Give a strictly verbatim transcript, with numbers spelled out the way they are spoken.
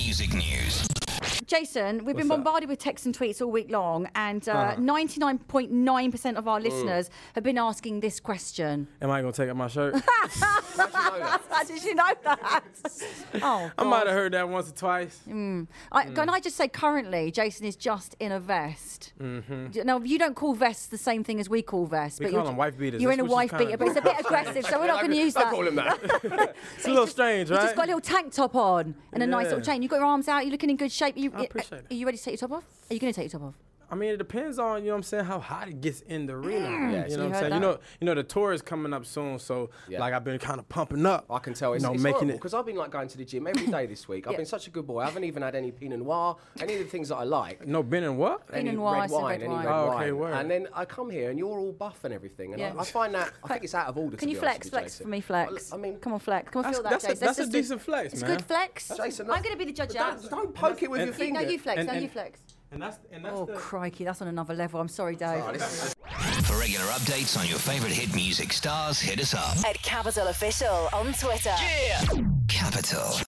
music news. Jason, we've been What's bombarded with texts and tweets all week long, and uh, Uh-huh. ninety-nine point nine percent of our listeners have been asking this question. Am I going to take off my shirt? How did you know that? Oh, I might God. have heard that once or twice. I, Can I just say, currently, Jason is just in a vest. Mm-hmm. Now, you don't call vests the same thing as we call vests. We but call you're, them wife beaters. You're That's in a what wife she's beater, kinda- but it's a bit aggressive, so we're not going to use that. I call him that. It's a little strange, You've right? just got a little tank top on and a nice Yeah. little chain. You've got your arms out. You're looking in good shape. You, I appreciate it. Are you ready to take your top off? Are you going to take your top off? I mean, it depends on, you know what I'm saying, how hot it gets in the arena. Yeah, you know you what I'm heard saying? that? You know, you know, the tour is coming up soon, so Yeah. like I've been kind of pumping up. I can tell it's, you know, it's making it. because I've been like going to the gym every day this week. I've Yeah. been such a good boy. I haven't even had any Pinot Noir, any of the things that I like. No, Ben and what? Any Noir, I red said wine, red any wine. red Oh, okay, wine. word. And then I come here and you're all buff and everything, and Yeah. I, I find that I think it's out of order. Can to you be honest flex, with flex Jason. for me, flex? I mean, come on, flex. Come on, That's, feel that, that's, a, Jason. that's a Let's just do- decent flex, It's man. good flex. Jason, I'm going to be the judge. Don't, Dad. don't poke it with and- your You, finger. no, you flex. And- no, and- you flex. And that's, and that's Oh, the... crikey, that's on another level. I'm sorry, Dave. Oh, this is- For regular updates on your favourite hit music stars, hit us up. At Capital Official on Twitter. Capital.